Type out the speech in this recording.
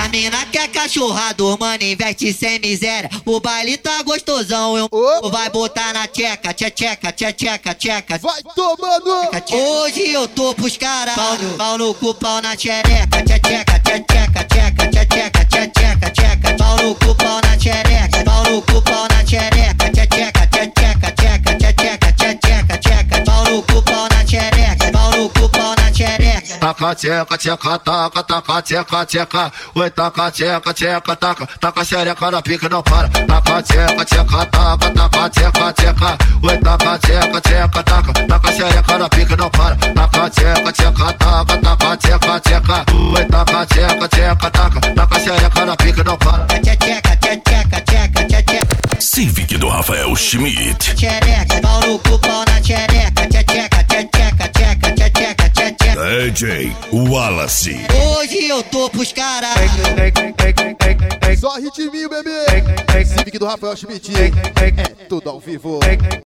A mina quer cachorrado, mano, investe sem miséria. O baile tá gostosão, eu vai botar na tcheca, tcheca, tcheca, tcheca. Vai tomando! Hoje eu tô pros caras, pau no cu, pau na xereca, tcheca, tcheca, tcheca, tcheca, tcheca, tcheca. Pau no cu, pau na xereca, pau no cu, pau na xereca, tcheca, tcheca, tcheca, tcheca, tcheca, tcheca. Pau no cu, pau na xereca, pau no cu, pau na xereca. Taca, tcheca, tcheca, taca, taca, tcheca, tcheca. Oi, taca, tcheca, tcheca, taca, taca xereca na pica não para. Taca, tcheca, tcheca, taca, taca, tcheca, tcheca. Oi, taca, tcheca, tcheca, taca, taca xereca na pica não para. Taca, tcheca, tcheca, taca, taca, tcheca, tcheca. Oi, taca, tcheca, tcheca, taca, taca xereca na pica não para. Tcheca, tcheca, tcheca, tcheca. Civic do Rafael Schmidt. Xereca, pau no cu, pau na xereca, tcheca, tcheca, tcheca, tcheca, tcheca. DJ Wallace. Hoje eu tô pros caras. Só ritminho, bebê. Civic do Rafael Schmidt. É tudo ao vivo.